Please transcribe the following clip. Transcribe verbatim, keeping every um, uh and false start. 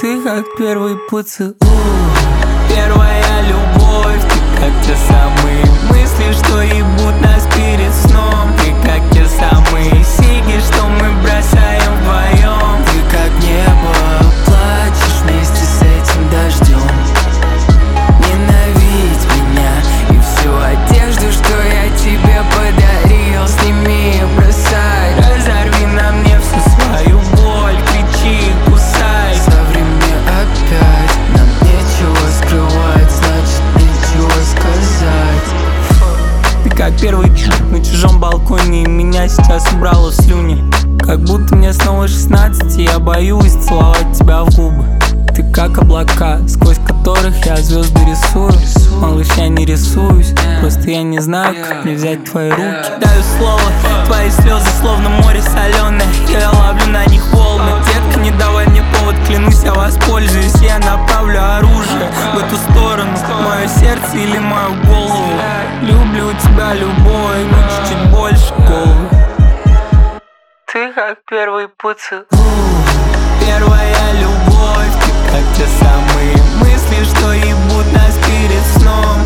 Ты как первый поцелуй, первая любовь. Ты как те самые мысли, что ебут нас перед сном. Ты как те самые сиги, что мы бросаем вдвоем. Ты как небо, плачешь вместе с этим дождем. Ненавидь меня и всю одежду, что я тебе подарил, сними и бросай. Разорви на мне всю свою боль, кричи, кусай. Соври мне опять, нам нечего скрывать, значит нечего сказать. Ты как первый чук на чужом балконе, и меня сейчас убрало в слюни. Как будто мне снова шестнадцать, и я боюсь целовать тебя в губы. Ты как облака, сквозь которых я звезды рисую. Малыш, я не рисуюсь, просто я не знаю, как мне взять твои руки. Даю слово, твои слезы словно море соленое, я ловлю на них волны. Детка, не давай мне повод, клянусь, я воспользуюсь. Я направлю оружие в эту сторону, мое сердце или мою голову. Люблю тебя любой, но чуть-чуть больше головы. Ты как первый поцелуй, первая любовь. Ты как те самые мысли, что ебут нас перед сном.